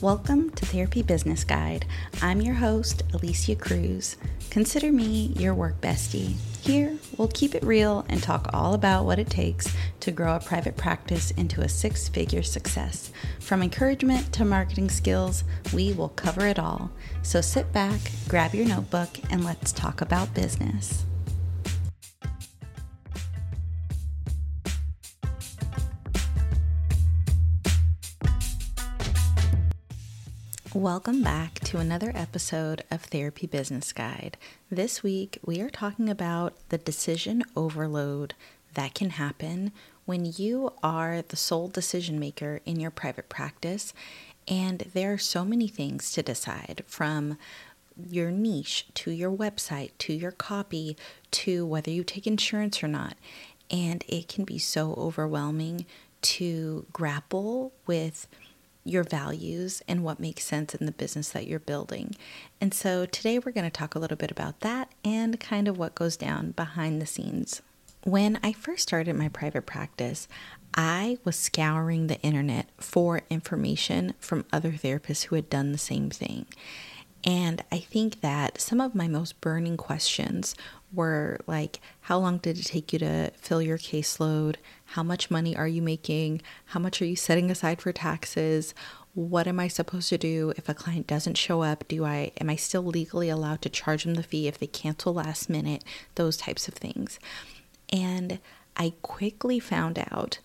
Welcome to Therapy Business Guide. I'm your host, Alicia Cruz. Consider me your work bestie. Here, we'll keep it real and talk all about what it takes to grow a private practice into a six-figure success. From encouragement to marketing skills, we will cover it all. So sit back, grab your notebook, and let's talk about business. Welcome back to another episode of Therapy Business Guide. This week, we are talking about the decision overload that can happen when you are the sole decision maker in your private practice, and there are so many things to decide, from your niche to your website to your copy to whether you take insurance or not, and it can be so overwhelming to grapple with your values and what makes sense in the business that you're building. And so today we're going to talk a little bit about that and kind of what goes down behind the scenes. When I first started my private practice, I was scouring the internet for information from other therapists who had done the same thing. And I think that some of my most burning questions were like, how long did it take you to fill your caseload? How much money are you making? How much are you setting aside for taxes? What am I supposed to do if a client doesn't show up? Am I still legally allowed to charge them the fee if they cancel last minute? Those types of things. And I quickly found out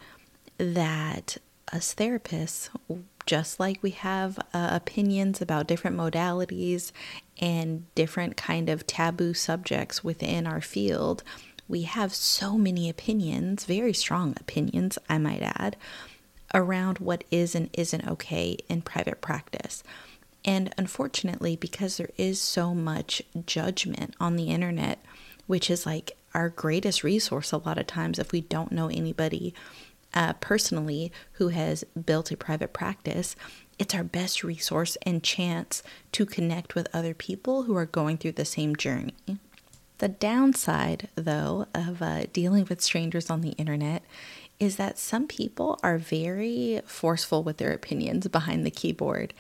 that us therapists, just like we have opinions about different modalities and different kind of taboo subjects within our field, we have so many opinions, very strong opinions, I might add, around what is and isn't okay in private practice. And unfortunately, because there is so much judgment on the internet, which is like our greatest resource a lot of times if we don't know anybody personally who has built a private practice, it's our best resource and chance to connect with other people who are going through the same journey. The downside, though, of dealing with strangers on the internet is that some people are very forceful with their opinions behind the keyboard.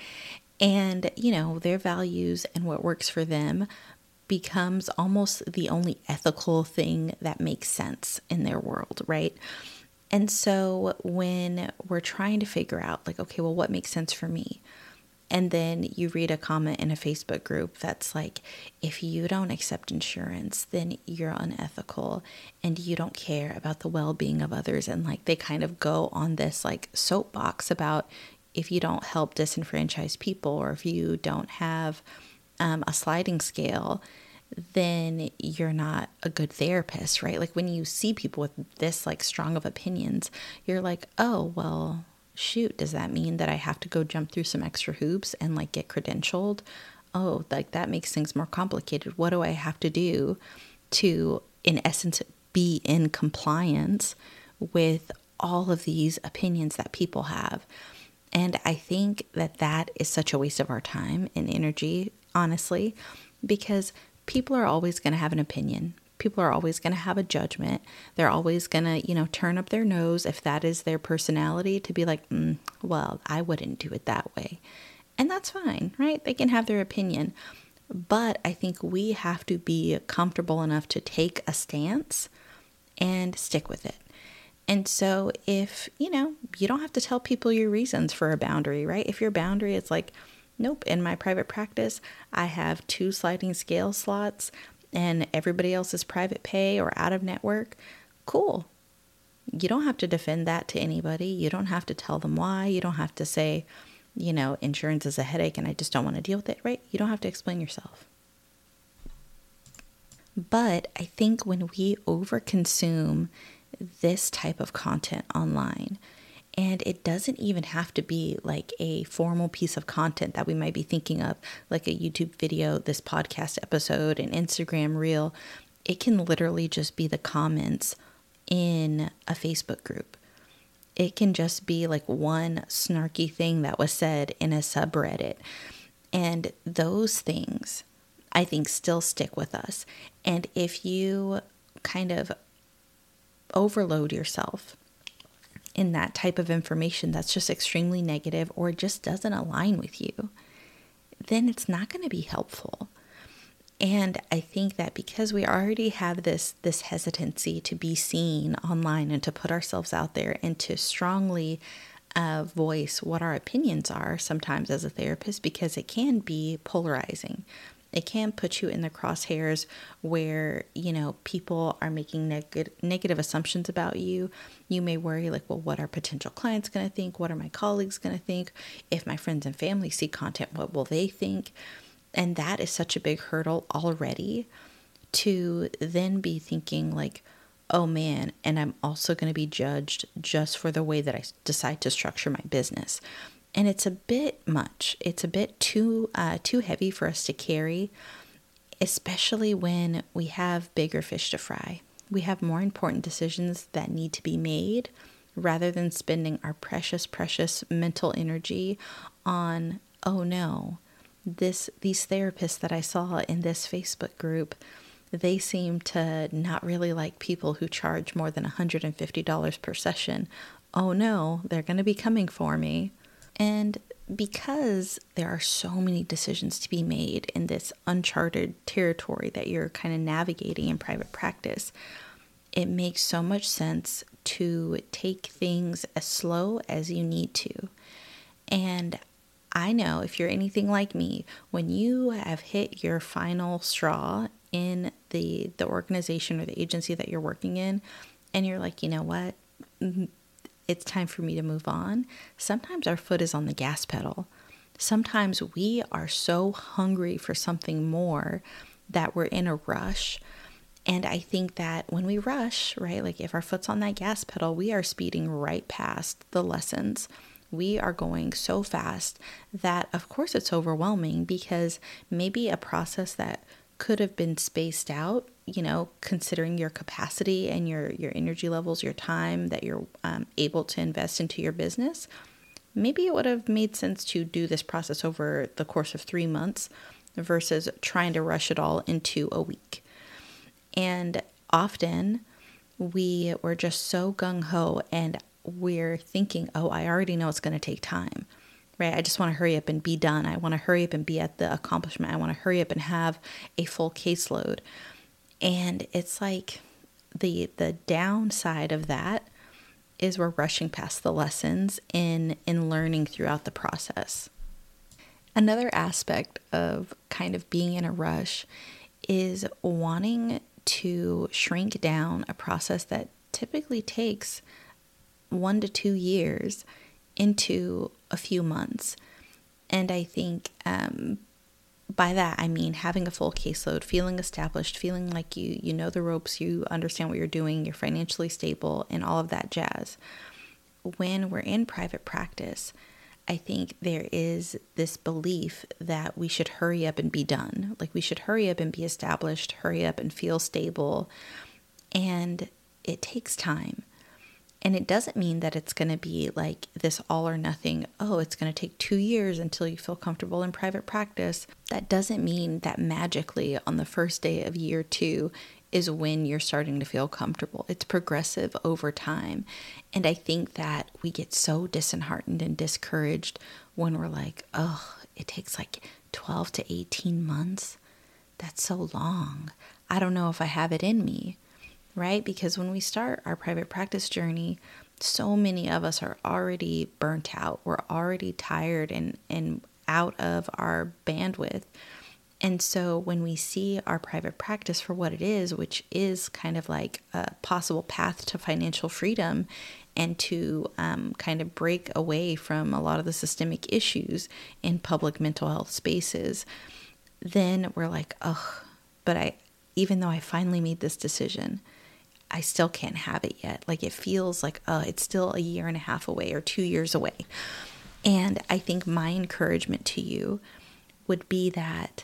And, their values and what works for them becomes almost the only ethical thing that makes sense in their world, right? And so when we're trying to figure out, like, okay, well, what makes sense for me? And then you read a comment in a Facebook group that's like, if you don't accept insurance, then you're unethical and you don't care about the well-being of others. And like, they kind of go on this like soapbox about if you don't help disenfranchised people, or if you don't have a sliding scale, then you're not a good therapist, right? Like when you see people with this like strong of opinions, you're like, oh, well, shoot, does that mean that I have to go jump through some extra hoops and like get credentialed? Oh, like that makes things more complicated. What do I have to do to, in essence, be in compliance with all of these opinions that people have? And I think that that is such a waste of our time and energy, honestly, because people are always going to have an opinion. People are always going to have a judgment. They're always going to, turn up their nose if that is their personality, to be like, well, I wouldn't do it that way. And that's fine, right? They can have their opinion. But I think we have to be comfortable enough to take a stance and stick with it. And so if, you don't have to tell people your reasons for a boundary, right? If your boundary is like, nope, in my private practice, I have 2 sliding scale slots and everybody else is private pay or out of network. Cool. You don't have to defend that to anybody. You don't have to tell them why. You don't have to say, insurance is a headache and I just don't want to deal with it, right? You don't have to explain yourself. But I think when we overconsume this type of content online, and it doesn't even have to be like a formal piece of content that we might be thinking of, like a YouTube video, this podcast episode, an Instagram reel. It can literally just be the comments in a Facebook group. It can just be like one snarky thing that was said in a subreddit. And those things, I think, still stick with us. And if you kind of overload yourself in that type of information that's just extremely negative or just doesn't align with you, then it's not going to be helpful. And I think that because we already have this hesitancy to be seen online and to put ourselves out there and to strongly voice what our opinions are sometimes as a therapist, because it can be polarizing. It can put you in the crosshairs where, people are making negative assumptions about you. You may worry like, well, what are potential clients going to think? What are my colleagues going to think? If my friends and family see content, what will they think? And that is such a big hurdle already, to then be thinking like, oh man, and I'm also going to be judged just for the way that I decide to structure my business. And it's a bit much. It's a bit too heavy for us to carry, especially when we have bigger fish to fry. We have more important decisions that need to be made, rather than spending our precious, precious mental energy on, oh no, these therapists that I saw in this Facebook group, they seem to not really like people who charge more than $150 per session. Oh no, they're going to be coming for me. And because there are so many decisions to be made in this uncharted territory that you're kind of navigating in private practice, it makes so much sense to take things as slow as you need to. And I know if you're anything like me, when you have hit your final straw in the organization or the agency that you're working in, and you're like, you know what, it's time for me to move on, sometimes our foot is on the gas pedal. Sometimes we are so hungry for something more that we're in a rush. And I think that when we rush, right, like if our foot's on that gas pedal, we are speeding right past the lessons. We are going so fast that, of course, it's overwhelming, because maybe a process that could have been spaced out, considering your capacity and your energy levels, your time that you're able to invest into your business, maybe it would have made sense to do this process over the course of 3 months versus trying to rush it all into a week. And often we were just so gung-ho, and we're thinking, oh, I already know it's going to take time, right? I just want to hurry up and be done. I want to hurry up and be at the accomplishment. I want to hurry up and have a full caseload. And it's like the downside of that is we're rushing past the lessons in learning throughout the process. Another aspect of kind of being in a rush is wanting to shrink down a process that typically takes 1 to 2 years into a few months. And I think by that, I mean having a full caseload, feeling established, feeling like you know the ropes, you understand what you're doing, you're financially stable, and all of that jazz. When we're in private practice, I think there is this belief that we should hurry up and be done. Like we should hurry up and be established, hurry up and feel stable. And it takes time. And it doesn't mean that it's going to be like this all or nothing, oh, it's going to take 2 years until you feel comfortable in private practice. That doesn't mean that magically on the first day of year 2 is when you're starting to feel comfortable. It's progressive over time. And I think that we get so disheartened and discouraged when we're like, oh, it takes like 12 to 18 months. That's so long. I don't know if I have it in me. Right? Because when we start our private practice journey, so many of us are already burnt out. We're already tired and out of our bandwidth. And so when we see our private practice for what it is, which is kind of like a possible path to financial freedom and to kind of break away from a lot of the systemic issues in public mental health spaces, then we're like, oh, but even though I finally made this decision, I still can't have it yet. Like it feels like, it's still a year and a half away or 2 years away. And I think my encouragement to you would be that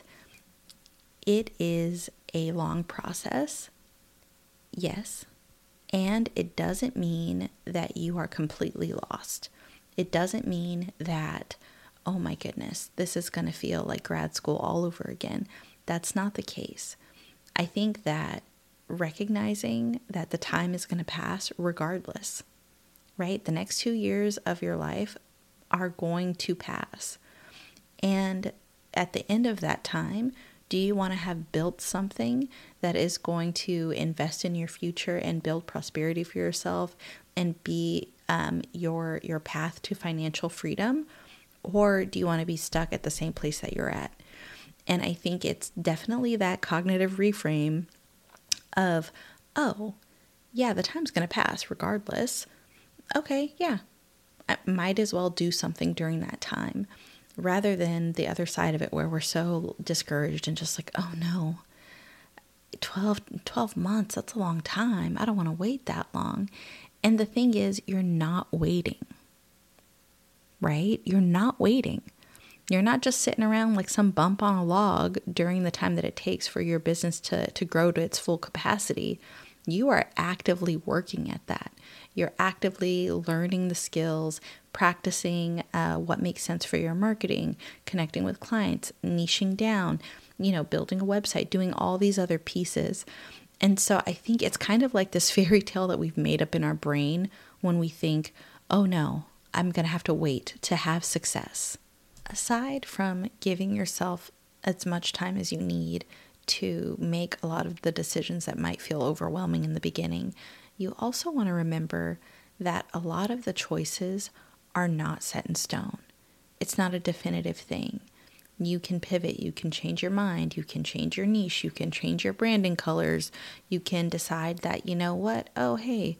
it is a long process, yes, and it doesn't mean that you are completely lost. It doesn't mean that, oh my goodness, this is going to feel like grad school all over again. That's not the case. I think that recognizing that the time is going to pass regardless, right? The next 2 years of your life are going to pass. And at the end of that time, do you want to have built something that is going to invest in your future and build prosperity for yourself and be your path to financial freedom? Or do you want to be stuck at the same place that you're at? And I think it's definitely that cognitive reframe of, oh, yeah, the time's going to pass regardless. Okay, yeah, I might as well do something during that time, rather than the other side of it where we're so discouraged and just like, oh no, 12 months, that's a long time. I don't want to wait that long. And the thing is, you're not waiting, right? You're not waiting. You're not just sitting around like some bump on a log during the time that it takes for your business to grow to its full capacity. You are actively working at that. You're actively learning the skills, practicing what makes sense for your marketing, connecting with clients, niching down, building a website, doing all these other pieces. And so I think it's kind of like this fairy tale that we've made up in our brain when we think, oh no, I'm going to have to wait to have success. Aside from giving yourself as much time as you need to make a lot of the decisions that might feel overwhelming in the beginning, you also want to remember that a lot of the choices are not set in stone. It's not a definitive thing. You can pivot, you can change your mind, you can change your niche, you can change your branding colors, you can decide that, you know what, oh hey,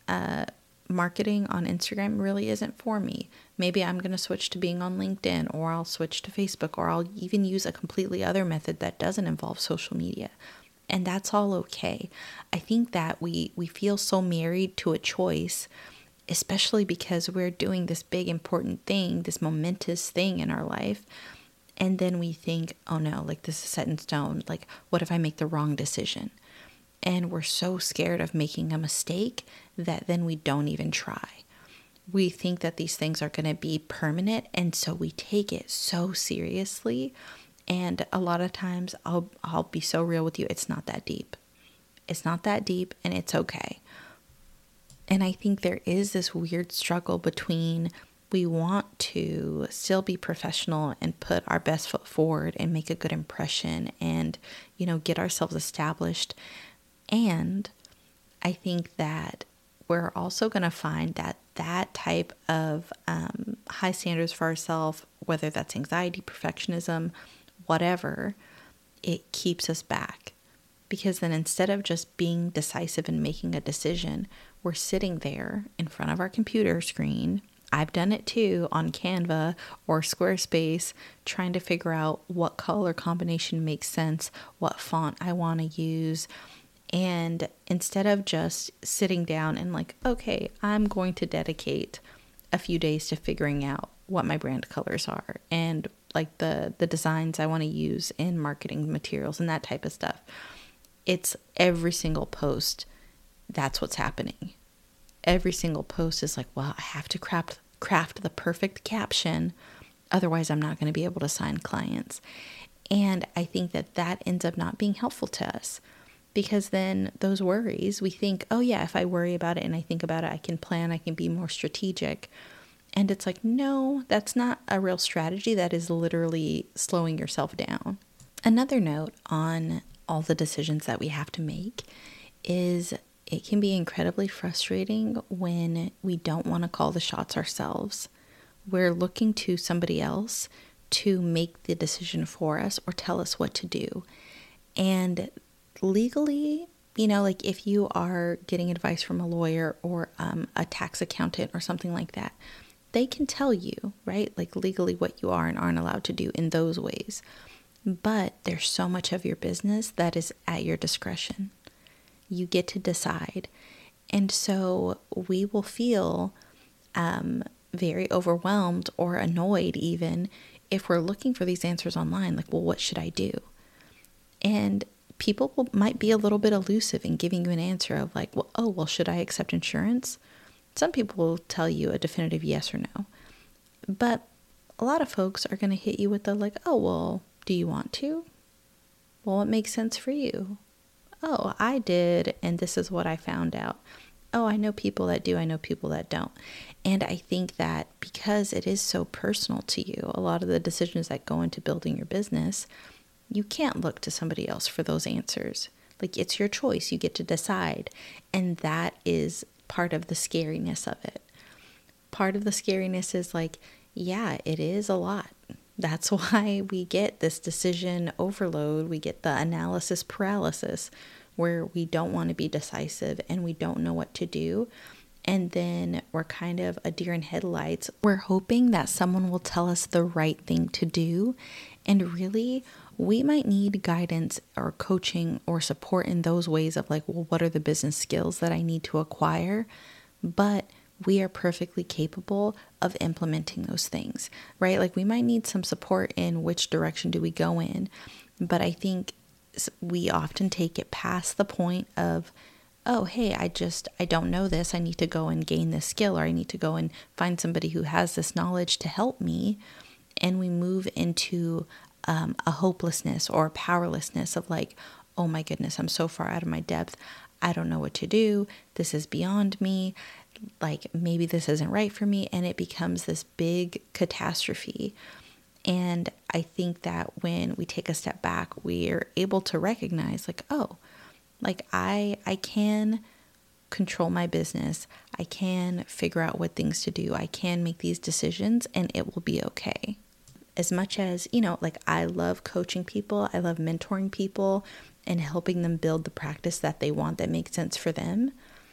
marketing on Instagram really isn't for me. Maybe I'm going to switch to being on LinkedIn, or I'll switch to Facebook, or I'll even use a completely other method that doesn't involve social media. And that's all okay. I think that we feel so married to a choice, especially because we're doing this big important thing, this momentous thing in our life. And then we think, oh no, like this is set in stone. Like, what if I make the wrong decision? And we're so scared of making a mistake that then we don't even try. We think that these things are going to be permanent, and so we take it so seriously. And a lot of times, I'll be so real with you, it's not that deep. It's not that deep, and it's okay. And I think there is this weird struggle between we want to still be professional and put our best foot forward and make a good impression and, get ourselves established. And I think that we're also going to find that that type of high standards for ourselves, whether that's anxiety, perfectionism, whatever, it keeps us back. Because then instead of just being decisive and making a decision, we're sitting there in front of our computer screen. I've done it too on Canva or Squarespace, trying to figure out what color combination makes sense, what font I want to use. And instead of just sitting down and like, okay, I'm going to dedicate a few days to figuring out what my brand colors are and like the designs I want to use in marketing materials and that type of stuff. It's every single post, that's what's happening. Every single post is like, well, I have to craft the perfect caption. Otherwise, I'm not going to be able to sign clients. And I think that ends up not being helpful to us. Because then those worries, we think, oh yeah, if I worry about it and I think about it, I can plan, I can be more strategic. And it's like, no, that's not a real strategy. That is literally slowing yourself down. Another note on all the decisions that we have to make is it can be incredibly frustrating when we don't want to call the shots ourselves. We're looking to somebody else to make the decision for us or tell us what to do. And legally, like if you are getting advice from a lawyer or a tax accountant or something like that, they can tell you, right? Like legally what you are and aren't allowed to do in those ways. But there's so much of your business that is at your discretion. You get to decide. And so we will feel very overwhelmed or annoyed even if we're looking for these answers online. Like, well, what should I do? And people might be a little bit elusive in giving you an answer of like, well, should I accept insurance? Some people will tell you a definitive yes or no. But a lot of folks are going to hit you with the like, oh, well, do you want to? Well, what makes sense for you? Oh, I did, and this is what I found out. oh, I know people that do, I know people that don't. And I think that because it is so personal to you, a lot of the decisions that go into building your business, you can't look to somebody else for those answers. Like, it's your choice. You get to decide. And that is part of the scariness of it. Part of the scariness is like, yeah, it is a lot. That's why we get this decision overload. We get the analysis paralysis, where we don't want to be decisive and we don't know what to do. And then we're kind of a deer in headlights. We're hoping that someone will tell us the right thing to do. And really, we might need guidance or coaching or support in those ways of like, well, what are the business skills that I need to acquire? But we are perfectly capable of implementing those things, right? Like, we might need some support in which direction do we go in. But I think we often take it past the point of, oh, hey, I don't know this. I need to go and gain this skill, or I need to go and find somebody who has this knowledge to help me. And we move into a hopelessness or powerlessness of like, oh my goodness, I'm so far out of my depth. I don't know what to do. This is beyond me. Like, maybe this isn't right for me. And it becomes this big catastrophe. And I think that when we take a step back, we're able to recognize like, oh, like I can control my business. I can figure out what things to do. I can make these decisions and it will be okay. As much as, like, I love coaching people, I love mentoring people and helping them build the practice that they want that makes sense for them.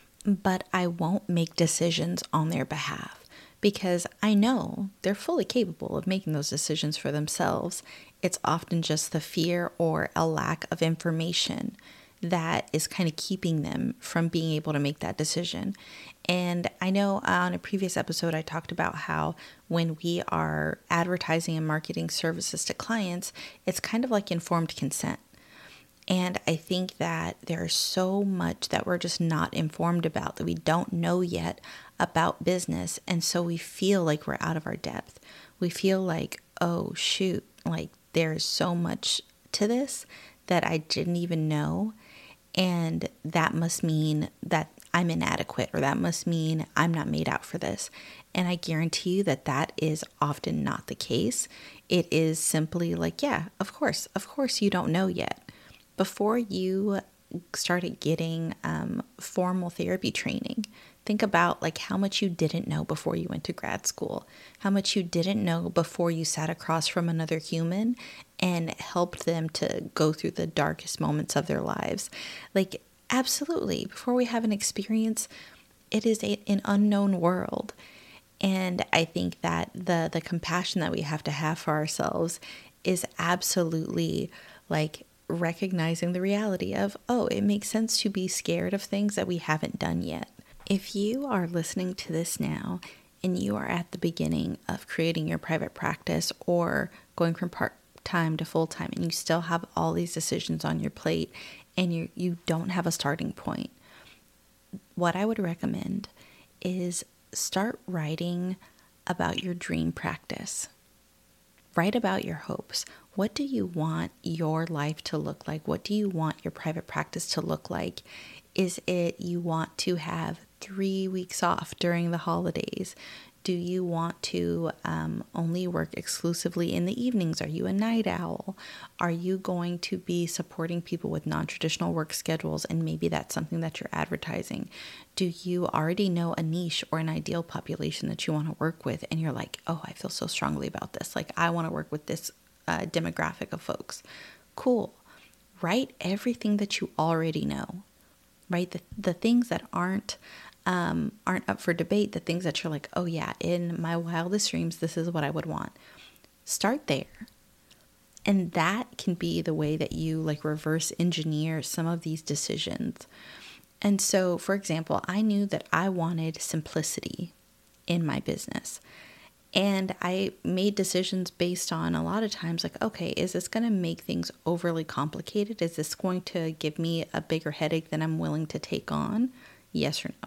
But I won't make decisions on their behalf, because I know they're fully capable of making those decisions for themselves. It's often just the fear or a lack of information that is kind of keeping them from being able to make that decision. And I know on a previous episode, I talked about how when we are advertising and marketing services to clients, it's kind of like informed consent. And I think that there's so much that we're just not informed about, that we don't know yet about business. And so we feel like we're out of our depth. We feel like, oh, shoot, like there's so much to this that I didn't even know. And that must mean that I'm inadequate, or that must mean I'm not made out for this. And I guarantee you that that is often not the case. It is simply like, yeah, of course you don't know yet. Before you started getting formal therapy training, think about like how much you didn't know before you went to grad school, how much you didn't know before you sat across from another human and helped them to go through the darkest moments of their lives. Like, absolutely, before we have an experience, it is an unknown world. And I think that the compassion that we have to have for ourselves is absolutely like recognizing the reality of, oh, it makes sense to be scared of things that we haven't done yet. If you are listening to this now and you are at the beginning of creating your private practice or going from part-time to full-time, and you still have all these decisions on your plate and you don't have a starting point, what I would recommend is start writing about your dream practice. Write about your hopes. What do you want your life to look like? What do you want your private practice to look like? Is it you want to have 3 weeks off during the holidays? Do you want to only work exclusively in the evenings? Are you a night owl? Are you going to be supporting people with non-traditional work schedules, and maybe that's something that you're advertising? Do you already know a niche or an ideal population that you want to work with, and you're like, oh, I feel so strongly about this. Like, I want to work with this demographic of folks. Cool. Write everything that you already know. Right? The things that aren't up for debate, the things that you're like, oh yeah, in my wildest dreams, this is what I would want. Start there. And that can be the way that you like reverse engineer some of these decisions. And so, for example, I knew that I wanted simplicity in my business. And I made decisions based on a lot of times like, okay, is this going to make things overly complicated? Is this going to give me a bigger headache than I'm willing to take on? Yes or no?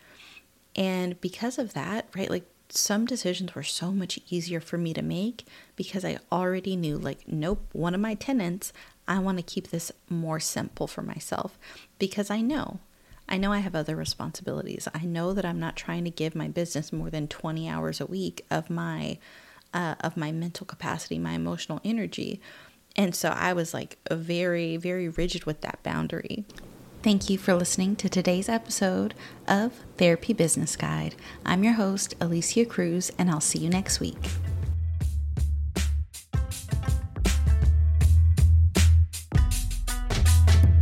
And because of that, right, like some decisions were so much easier for me to make because I already knew like, nope, one of my tenants, I want to keep this more simple for myself because I know I know I have other responsibilities. I know that I'm not trying to give my business more than 20 hours a week of my mental capacity, my emotional energy. And so I was like very, very rigid with that boundary. Thank you for listening to today's episode of Therapy Business Guide. I'm your host, Alicia Cruz, and I'll see you next week.